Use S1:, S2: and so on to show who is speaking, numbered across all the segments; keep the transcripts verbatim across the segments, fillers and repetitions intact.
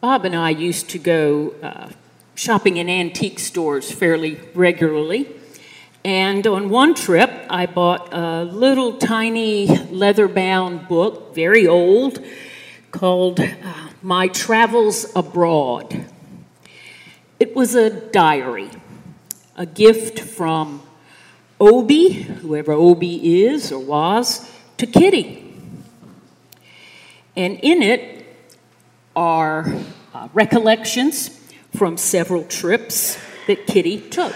S1: Bob and I used to go uh, shopping in antique stores fairly regularly. And on one trip, I bought a little tiny leather-bound book, very old, called uh, My Travels Abroad. It was a diary, a gift from Obie, whoever Obie is or was, to Kitty. And in it are uh, recollections from several trips that Kitty took.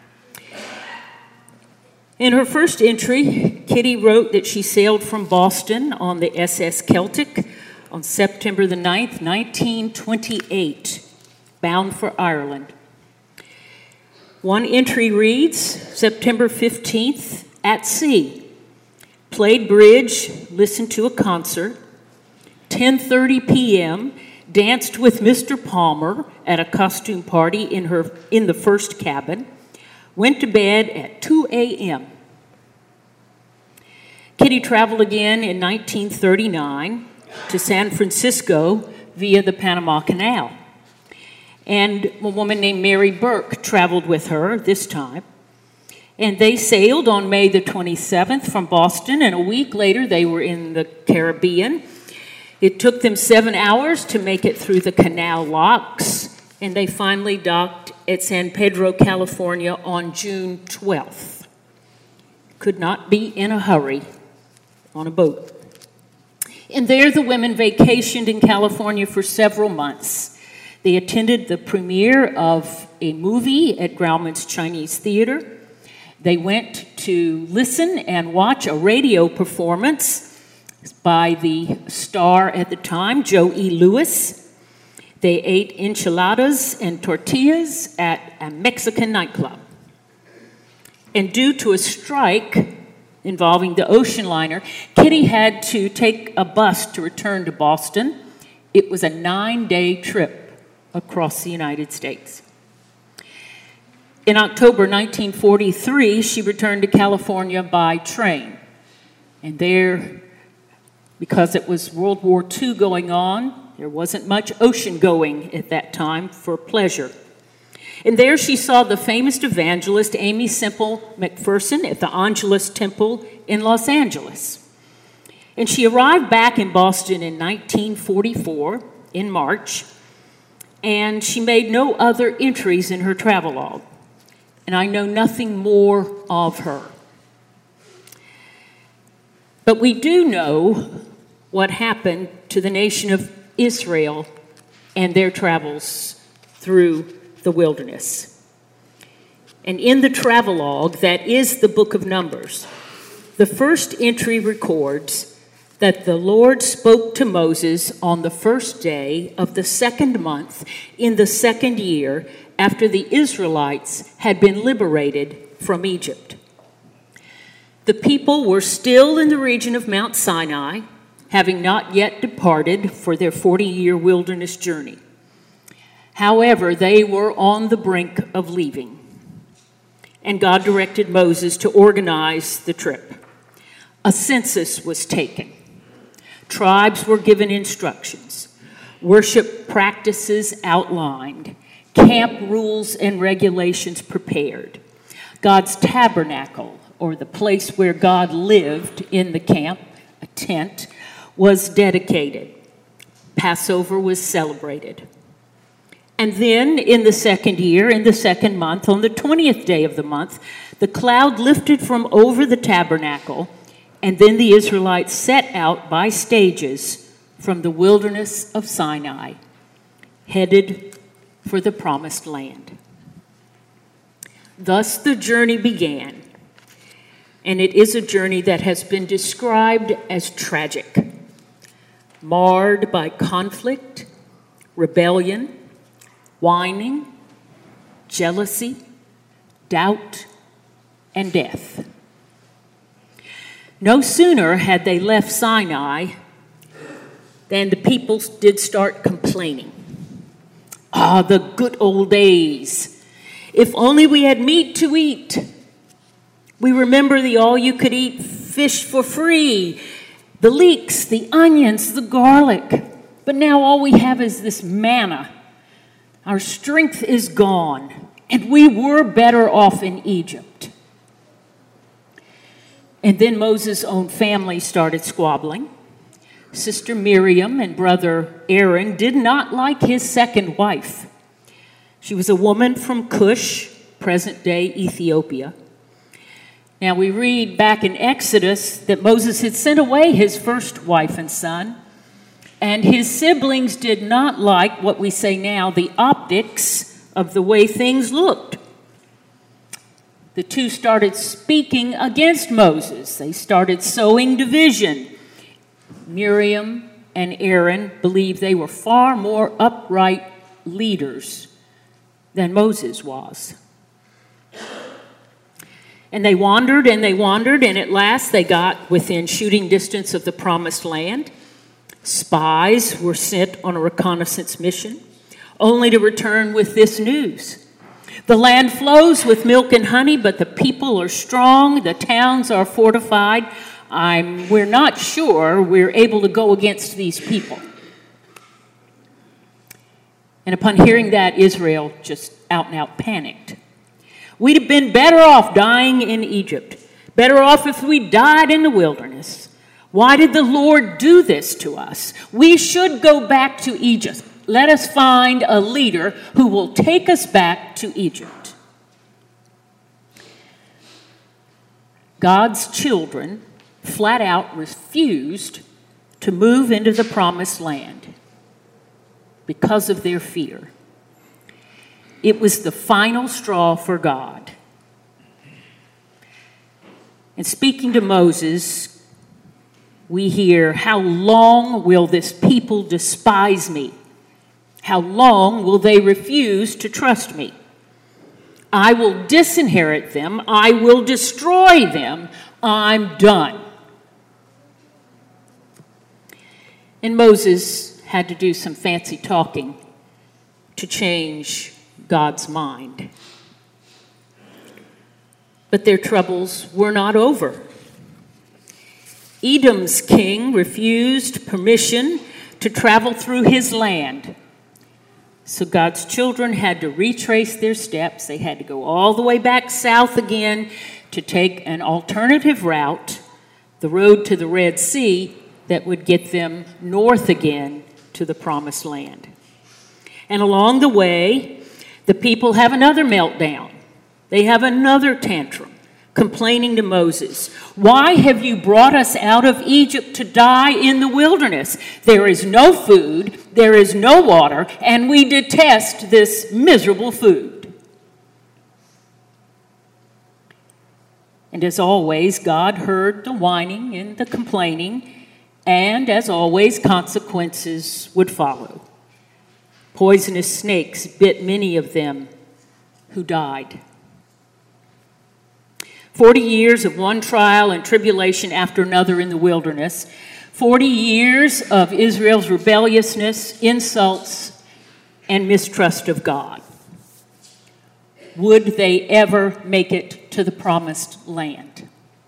S1: In her first entry, Kitty wrote that she sailed from Boston on the S S Celtic on September the ninth, nineteen twenty-eight, bound for Ireland. One entry reads, September fifteenth, at sea, played bridge, listened to a concert, ten thirty p.m., danced with Mister Palmer at a costume party in her in the first cabin, went to bed at two a.m. Kitty traveled again in nineteen thirty-nine to San Francisco via the Panama Canal. And a woman named Mary Burke traveled with her this time. And they sailed on May the twenty-seventh from Boston, and a week later they were in the Caribbean. It took them seven hours to make it through the canal locks, and they finally docked at San Pedro, California on June twelfth. Could not be in a hurry on a boat. And there the women vacationed in California for several months. They attended the premiere of a movie at Grauman's Chinese Theater. They went to listen and watch a radio performance by the star at the time, Joe E. Louis. They ate enchiladas and tortillas at a Mexican nightclub. And due to a strike involving the ocean liner, Kitty had to take a bus to return to Boston. It was a nine-day trip across the United States. In October nineteen forty-three, she returned to California by train. And there, because it was World War Two going on, there wasn't much ocean going at that time for pleasure. And there she saw the famous evangelist Aimee Semple McPherson at the Angelus Temple in Los Angeles. And she arrived back in Boston in nineteen forty-four, in March, and she made no other entries in her travelogue. And I know nothing more of her. But we do know what happened to the nation of Israel and their travels through the wilderness. And in the travelogue, that is the book of Numbers, the first entry records that the Lord spoke to Moses on the first day of the second month in the second year after the Israelites had been liberated from Egypt. The people were still in the region of Mount Sinai, having not yet departed for their forty-year wilderness journey. However, they were on the brink of leaving, and God directed Moses to organize the trip. A census was taken. Tribes were given instructions. Worship practices outlined. Camp rules and regulations prepared. God's tabernacle, or the place where God lived in the camp, a tent, was dedicated. Passover was celebrated. And then in the second year, in the second month, on the twentieth day of the month, the cloud lifted from over the tabernacle, and then the Israelites set out by stages from the wilderness of Sinai, headed for the promised land. Thus the journey began, and it is a journey that has been described as tragic, marred by conflict, rebellion, whining, jealousy, doubt, and death. No sooner had they left Sinai than the people did start complaining. Ah, the good old days. If only we had meat to eat. We remember the all-you-could-eat fish for free, the leeks, the onions, the garlic. But now all we have is this manna. Our strength is gone, and we were better off in Egypt. And then Moses' own family started squabbling. Sister Miriam and brother Aaron did not like his second wife. She was a woman from Cush, present-day Ethiopia. Now we read back in Exodus that Moses had sent away his first wife and son, and his siblings did not like what we say now, the optics of the way things looked. The two started speaking against Moses. They started sowing division. Miriam and Aaron believed they were far more upright leaders than Moses was. And they wandered and they wandered, and at last they got within shooting distance of the promised land. Spies were sent on a reconnaissance mission, only to return with this news. The land flows with milk and honey, but the people are strong, the towns are fortified. I'm, we're not sure we're able to go against these people. And upon hearing that, Israel just out and out panicked. We'd have been better off dying in Egypt, better off if we died in the wilderness. Why did the Lord do this to us? We should go back to Egypt. Let us find a leader who will take us back to Egypt. God's children flat out refused to move into the promised land because of their fear. It was the final straw for God. And speaking to Moses, we hear, "How long will this people despise me? How long will they refuse to trust me? I will disinherit them. I will destroy them. I'm done." And Moses had to do some fancy talking to change God's mind. But their troubles were not over. Edom's king refused permission to travel through his land. So God's children had to retrace their steps. They had to go all the way back south again to take an alternative route, the road to the Red Sea, that would get them north again to the promised land. And along the way, the people have another meltdown. They have another tantrum, complaining to Moses, "Why have you brought us out of Egypt to die in the wilderness? There is no food, there is no water, and we detest this miserable food." And as always, God heard the whining and the complaining, and as always, consequences would follow. Poisonous snakes bit many of them who died. Forty years of one trial and tribulation after another in the wilderness. Forty years of Israel's rebelliousness, insults, and mistrust of God. Would they ever make it to the promised land?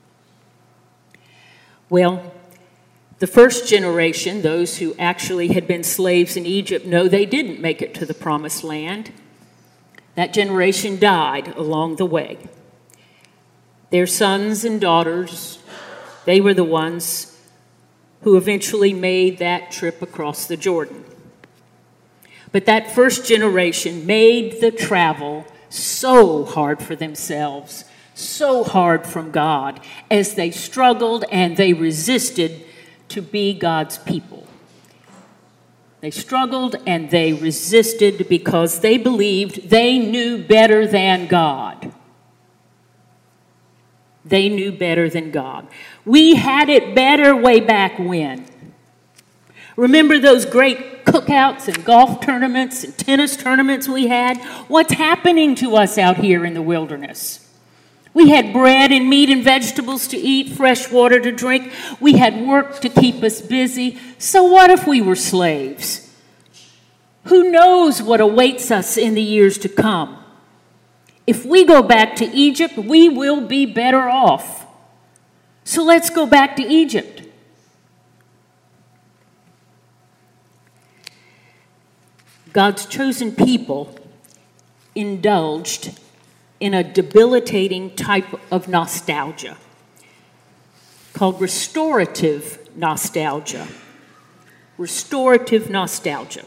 S1: Well, the first generation, those who actually had been slaves in Egypt, no, they didn't make it to the promised land. That generation died along the way. Their sons and daughters, they were the ones who eventually made that trip across the Jordan. But that first generation made the travel so hard for themselves, so hard from God, as they struggled and they resisted to be God's people. They struggled and they resisted because they believed they knew better than God. They knew better than God. We had it better way back when. Remember those great cookouts and golf tournaments and tennis tournaments we had? What's happening to us out here in the wilderness? We had bread and meat and vegetables to eat, fresh water to drink. We had work to keep us busy. So what if we were slaves? Who knows what awaits us in the years to come? If we go back to Egypt, we will be better off. So let's go back to Egypt. God's chosen people indulged in a debilitating type of nostalgia called restorative nostalgia. Restorative nostalgia.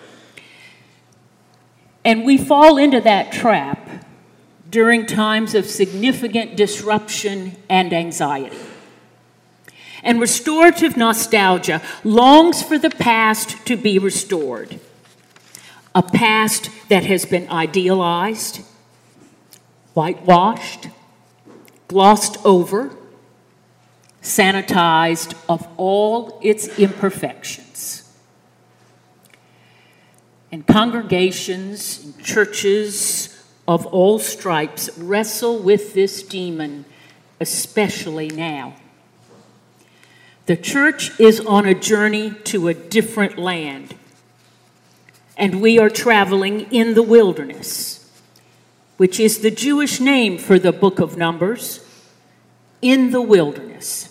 S1: And we fall into that trap during times of significant disruption and anxiety. And restorative nostalgia longs for the past to be restored. A past that has been idealized, whitewashed, glossed over, sanitized of all its imperfections. And congregations and churches of all stripes wrestle with this demon, especially now. The church is on a journey to a different land, and we are traveling in the wilderness, which is the Jewish name for the book of Numbers, in the wilderness.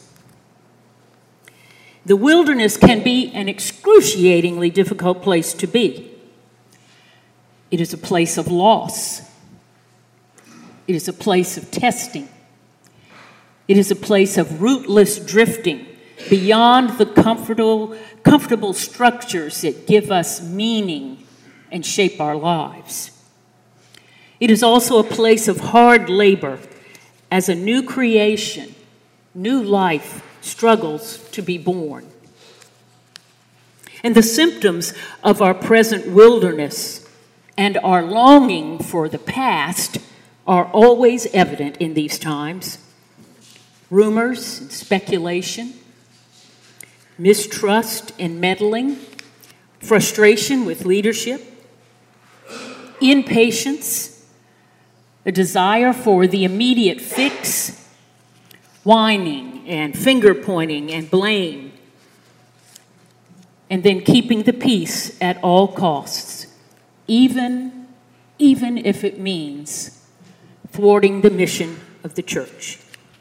S1: The wilderness can be an excruciatingly difficult place to be. It is a place of loss. It is a place of testing. It is a place of rootless drifting beyond the comfortable, comfortable structures that give us meaning and shape our lives. It is also a place of hard labor as a new creation, new life struggles to be born. And the symptoms of our present wilderness and our longing for the past are always evident in these times. Rumors and speculation, mistrust and meddling, frustration with leadership, impatience, a desire for the immediate fix, whining and finger pointing and blame, and then keeping the peace at all costs, even, even if it means thwarting the mission of the church.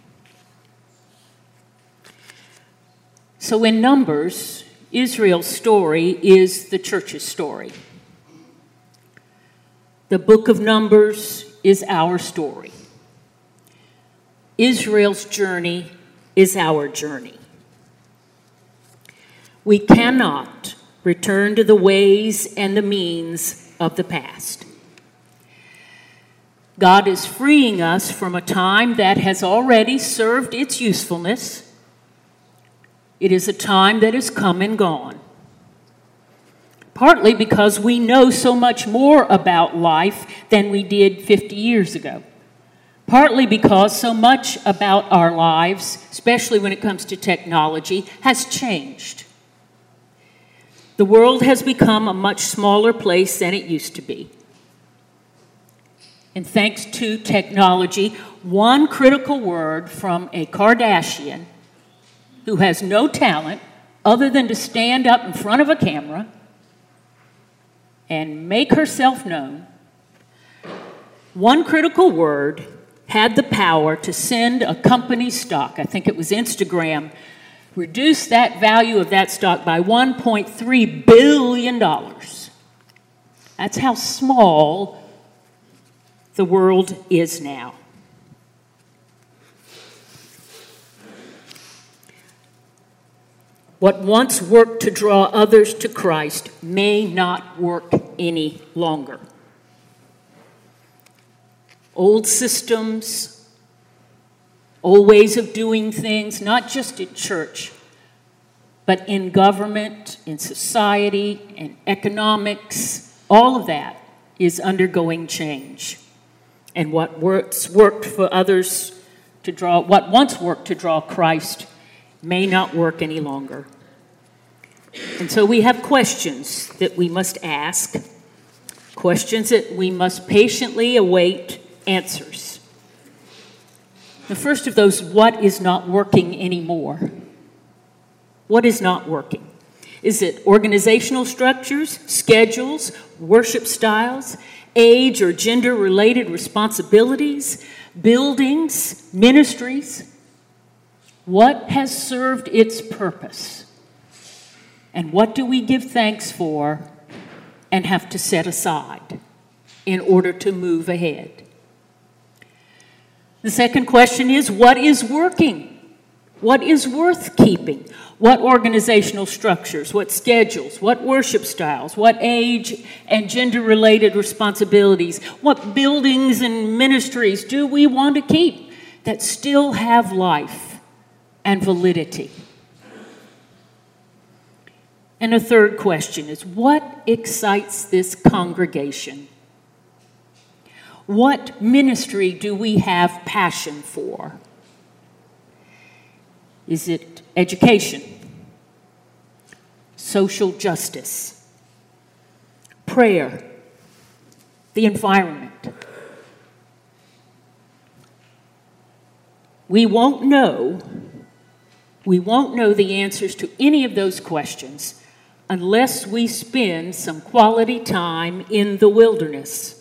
S1: So in Numbers, Israel's story is the church's story. The book of Numbers is our story. Israel's journey is our journey. We cannot return to the ways and the means of the past. God is freeing us from a time that has already served its usefulness. It is a time that is come and gone. Partly because we know so much more about life than we did fifty years ago. Partly because so much about our lives, especially when it comes to technology, has changed. The world has become a much smaller place than it used to be. And thanks to technology, one critical word from a Kardashian who has no talent other than to stand up in front of a camera and make herself known, one critical word had the power to send a company's stock, I think it was Instagram, reduce that value of that stock by one point three billion dollars. That's how small the world is now. What once worked to draw others to Christ may not work any longer. Old systems, old ways of doing things, not just in church, but in government, in society, in economics, all of that is undergoing change. And what works, worked for others to draw, what once worked to draw Christ may not work any longer. And so we have questions that we must ask, questions that we must patiently await answers. The first of those, what is not working anymore? What is not working? Is it organizational structures, schedules, worship styles, age or gender-related responsibilities, buildings, ministries? What has served its purpose? And what do we give thanks for and have to set aside in order to move ahead. The second question is, what is working? What is worth keeping? What organizational structures, what schedules, what worship styles, what age and gender-related responsibilities, what buildings and ministries do we want to keep that still have life and validity? And a third question is, what excites this congregation? What ministry do we have passion for? Is it education, social justice, prayer, the environment? We won't know, we won't know the answers to any of those questions unless we spend some quality time in the wilderness.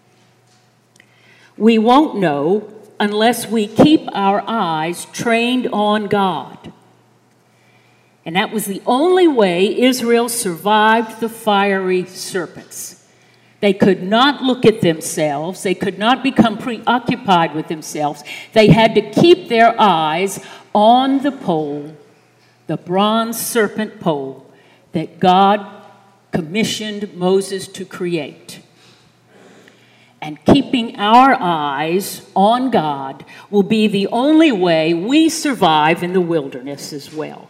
S1: We won't know unless we keep our eyes trained on God. And that was the only way Israel survived the fiery serpents. They could not look at themselves. They could not become preoccupied with themselves. They had to keep their eyes on the pole, the bronze serpent pole that God commissioned Moses to create. And keeping our eyes on God will be the only way we survive in the wilderness as well.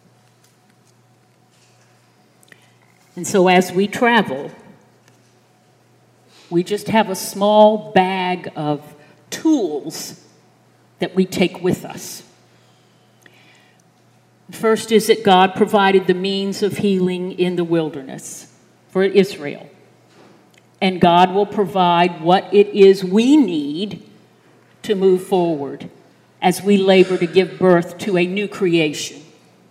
S1: And so as we travel, we just have a small bag of tools that we take with us. First is that God provided the means of healing in the wilderness for Israel. And God will provide what it is we need to move forward as we labor to give birth to a new creation.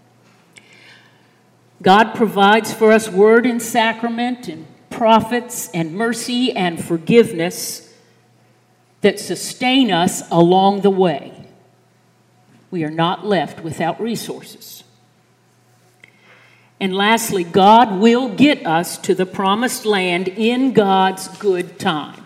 S1: God provides for us word and sacrament and prophets and mercy and forgiveness that sustain us along the way. We are not left without resources. And lastly, God will get us to the promised land in God's good time.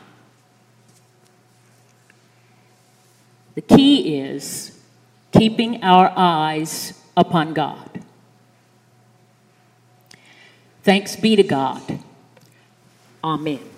S1: The key is keeping our eyes upon God. Thanks be to God. Amen.